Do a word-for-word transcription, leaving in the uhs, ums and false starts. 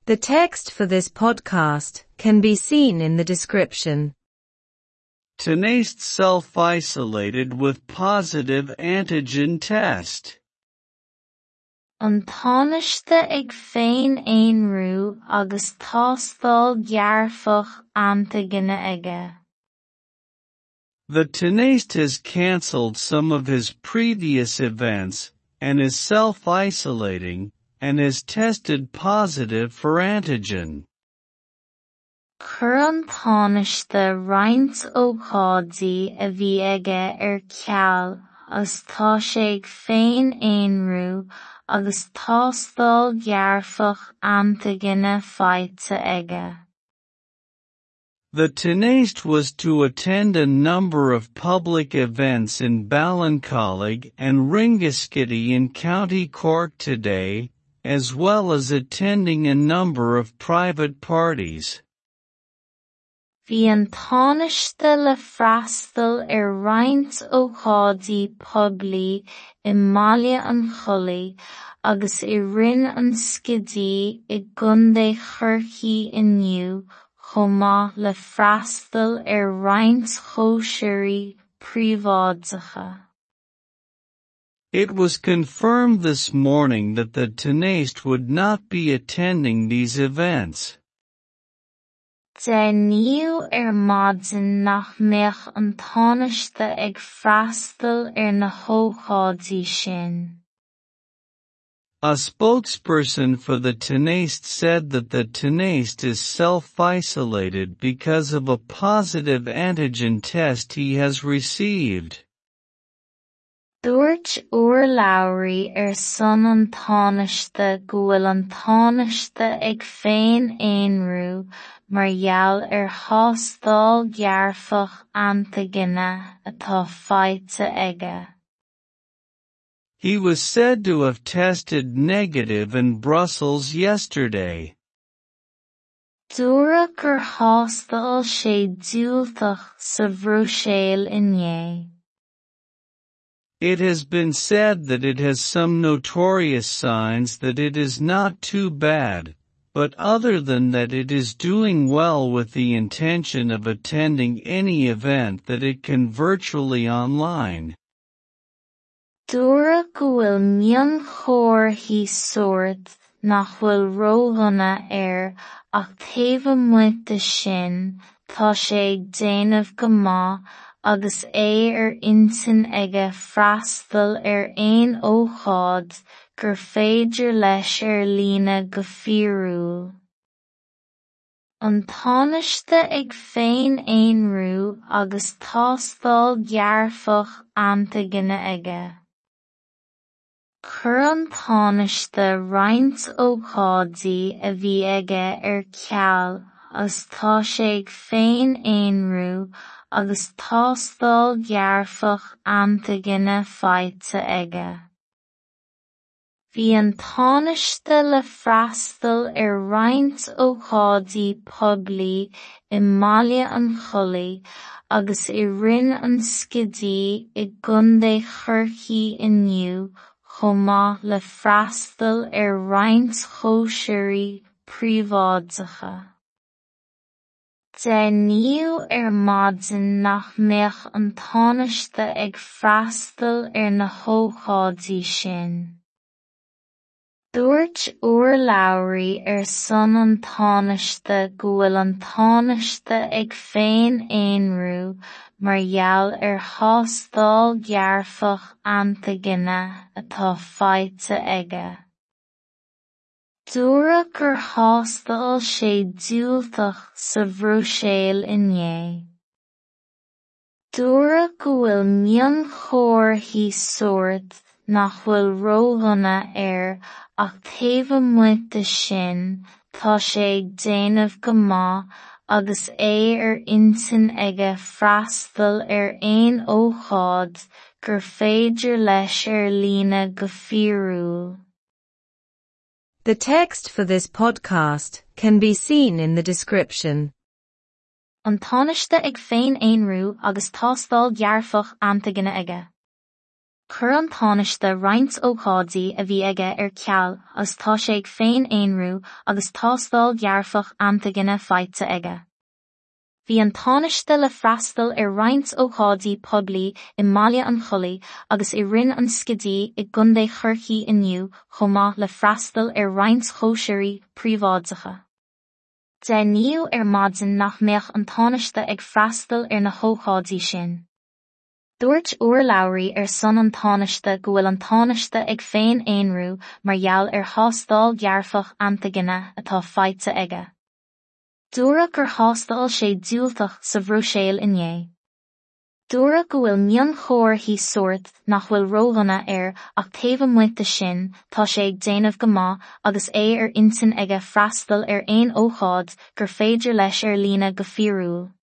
The text for this podcast can be seen in the description. Tenaste self-isolated with positive antigen test. An tánaiste ag féin éanrú agus tástáil gearfach antigine aige. The Tenaste has cancelled some of his previous events and is self-isolating and has tested positive for antigen. Chur an tánaiste roinnt ó chádaí a bhí aige ar ceall agus tá sé ag féin éanrú agus tástáil gearfach antigine fáilte aige. The Tenaste was to attend a number of public events in Ballincollig and Ringaskiddy in County Cork today, as well as attending a number of private parties. Bhí an tánaiste le freastal ar roinnt ó chádaí poiblí i Mbaile an Chulaigh agus i Rin an Scidí i gContae Chorcaí inniu chomh maith le freastal ar roinnt chóisirí phríobháideacha. It was confirmed this morning that the Tenaste would not be attending these events. De níl ar maidin nach mbeadh an tánaiste ag freastal ar na hóchádaí sin. A spokesperson for the Tenaste said that the Tenaste is self-isolated because of a positive antigen test he has received. Dúirt Uair Lowry ar son an tánaiste go bhfuil an tánaiste ag féin éanrú mar gheall ar thástáil gearfach antigine atá fáilte aige. He was said to have tested negative in Brussels yesterday. Dúradh gur thástáil sé diúltach sa Bhruaiséil inné. It has been said that it has some notorious signs that it is not too bad, but other than that it is doing well with the intention of attending any event that it can virtually online. Dúradh go bhfuil mian chomharthaí sórt nach bhfuil róghana air ach taobh amuigh de sin tá sé ag déanamh go maith agus é ar intin aige freastal ar aon ócáid gur féidir leis ar líne go fíorúil. An tánaiste ag féin éanrú agus tástáil gearfach antigine aige. Chur an tánaiste roinnt ó chádaí a bhí aige ar ceall agus tá sé ag féin éanrú agus tástáil gearfach antigine fáilte aige. Bhí an tánaiste le freastal ar roinnt ó chádaí poiblí i Mbaile an Chulaigh agus i Rin an Scidí i gContae Chorcaí inniu chomh maith le freastal ar roinnt chóisirí phríobháideacha. De níl ar maidin nach mbeadh an tánaiste ag freastal ar na hóchádaí sin. Dúirt Uair Lowry ar son an tánaiste go bhfuil an tánaiste ag féin éanrú mar gheall ar thástáil gearfach antigine atá fáilte aige. Dúradh gur thástáil sé diúltach sa Bhruaiséil inné. Dúradh go bhfuil mian chomharthaí sórt nach bhfuil róghana air ach taobh amuigh de sin tá sé ag déanamh go maith agus é ar intin aige freastal ar aon ócáid gur féidir leis ar líne go fíorúil. The text for this podcast can be seen in the description. An tánaiste ag féin éanrú agus tástáil gearfach antigine aige. Chur an tánaiste roinnt ócádaí a bhí aige ar ceall agus tá sé ag féin éonrú agus tástáil ghearfach antaigine fáite aige. Bhí an tánaiste le freastal ar roinnt ócádaí poblí i mbaile an chulaí agus i rinn an scidí i gcundé chorcaí inniu chomh maith le freastal ar roinnt chóisirí príobháideacha. De níl ar maidin nach mbeadh an tánaiste ag freastal ar na hócádaí sin. Dúirt Uair Lowry ar son an tánaiste go bhfuil an tánaiste ag féin éonrú mar gheall ar thástáil ghearfach antaigine atá fáite aige. Dúradh gur thástáil sé diúltach sa bhróiséil inné. Dúradh go bhfuil mion chomharthaí suairt nach bhfuil róghana air ach taobh amuigh sin tá sé ag déanamh go maith agus é ar intin aige freastal ar aon ócáid gur féidir leis ar líne go fiorúil.